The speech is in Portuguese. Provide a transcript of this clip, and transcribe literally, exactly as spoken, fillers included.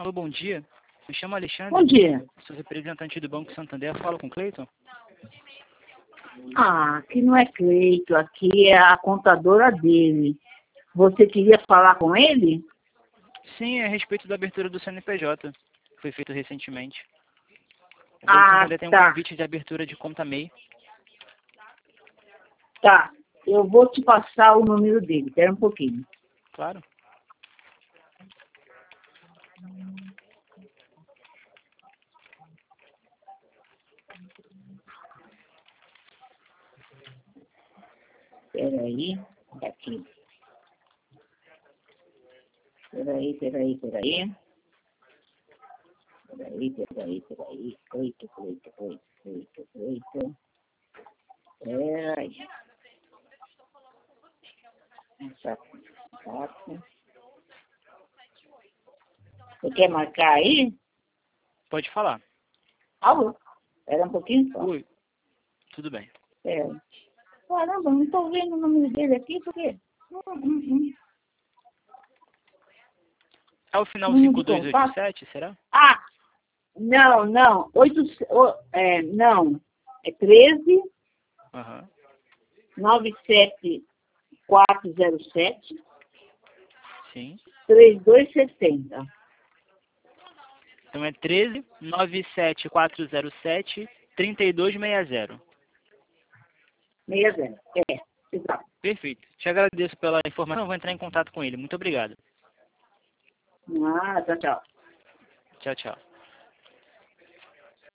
Alô, bom dia. Me chamo Alexandre. Bom dia. Sou representante do Banco Santander. Falo com o Cleiton? Ah, aqui não é Cleito, aqui é a contadora dele. Você queria falar com ele? Sim, é a respeito da abertura do C N P J. Foi feito recentemente. O Banco Ah, Santander tem um tá. convite de abertura de conta M E I. Tá. Eu vou te passar o número dele. Espera um pouquinho. Claro. Espera aí. Aqui. Espera aí, espera aí, espera aí. Espera aí, espera aí, espera aí. Cleito, Cleito, Cleito, Cleito, Cleito. Espera aí. Essa quatro. Você quer marcar aí? Pode falar. Alô? Espera um pouquinho só. Oi. Tudo bem. Espera. Caramba, não estou vendo o número dele aqui, por quê? Hum, hum, hum. É o final Número cinco de dois oito contato? sete, será? Ah, não, não. Oito, o- é, não. É treze, Aham. nove sete quatro zero sete, Sim. três dois setenta. Então é treze, nove sete quatro zero sete, trinta e dois sessenta. seis zero. É, exato. Perfeito. Te agradeço pela informação. Vou entrar em contato com ele. Muito obrigado. Ah, tchau, tchau. Tchau, tchau.